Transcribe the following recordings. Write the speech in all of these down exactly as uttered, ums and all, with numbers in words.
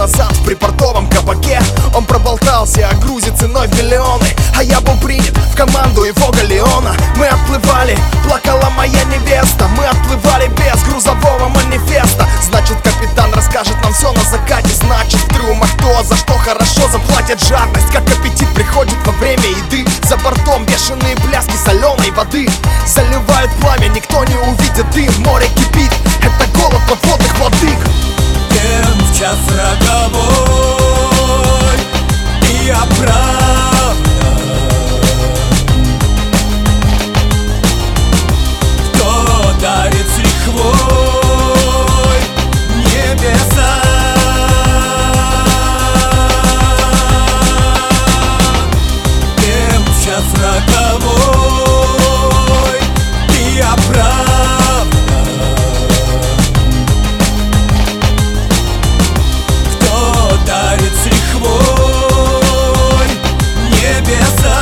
назад в припортовом кабаке он проболтался о грузе ценой в миллионы, а я был принят в команду его галеона. Мы отплывали, плакала моя невеста, мы отплывали без грузового манифеста. Значит, капитан расскажет нам все на закате, значит, в трюмах то, за что хорошо заплатят. Жадность, как аппетит, приходит во время еды. За бортом бешеные пляски соленой воды заливают пламя, никто не увидит дым. Море кипит, это голод подводных владык. Тем в час роковой и оправда, кто дарит с лихвой небеса. Тем в час роковой и оправда, дарит с лихвой небеса.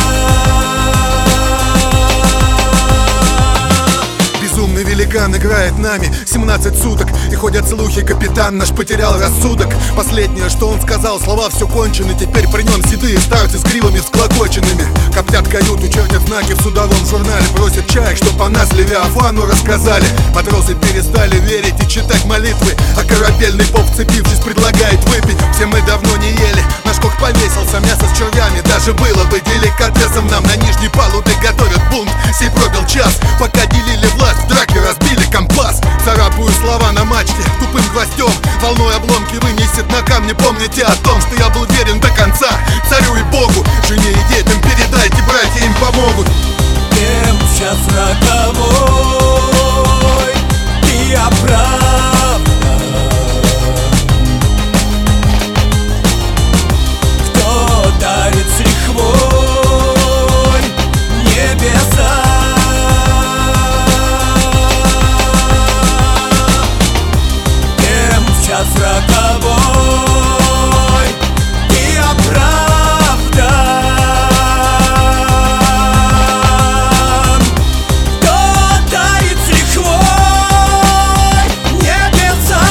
Безумный великан играет нами семнадцать суток, и ходят слухи, капитан наш потерял рассудок. Последнее, что он сказал, слова все кончены. Теперь при нем седые старцы с гривами всклокоченными. Коптят каюту, чертят знаки в судовом журнале. Просят чаек, чтоб о нас Левиафану рассказали. Матросы перестали верить и читать молитвы, а корабельный поп, вцепившись, предлагает выпить. Все мы давно не ели, наш кок повесился. Мясо с червями даже было бы деликатесом. Нам на нижней палубе готовят бунт. Сей пробил час, пока делили власть, в драке разбили компас. Царапаю слова на мачте тупым гвоздем, волной обломки вынесет на камне. Помните о том, что я был верен до конца царю и богу. Жене и детям передайте, братья им помогут. Тем в час роковой и оправда, кто дарит с лихвой небеса. Тем в час роковой и оправда, кто дарит с лихвой небеса.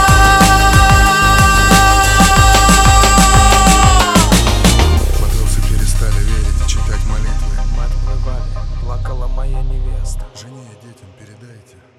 Матросы перестали верить и читать молитвы. Мы отплывали, плакала моя невеста. Жене и детям передайте.